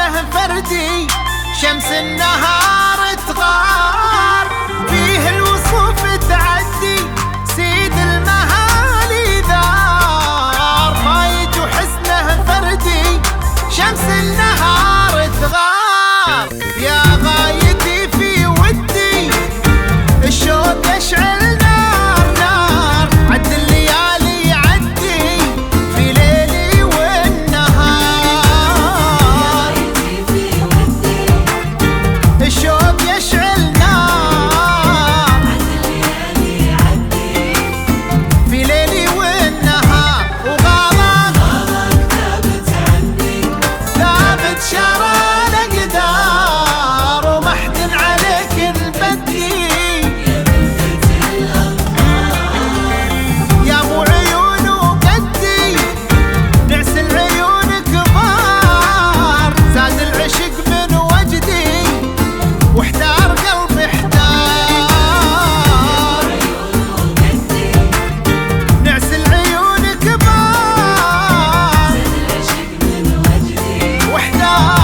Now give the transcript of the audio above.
حسنه فردي، شمس النهار تغار، فيه الوصوف تعدي، سيد المهالي ذار، فايج وحسنه فردي، شمس النهار تغار. يا غايتي في ودي الشوق يشعل نار نار، عد الليالي يعدي في ليلي والنهار. الشوق يشعل نار، عد الليالي يعدي في ليلي والنهار. وغابك ثابت عني، ثابت شرى الاقدار، ومحد عليك نبدي يا مو عيون وقدي، نعس العيون كبار، زاد العشق من وجدي واحتار قلبي احتار. نعس العيون كبار، زاد العشق من وجدي واحتار.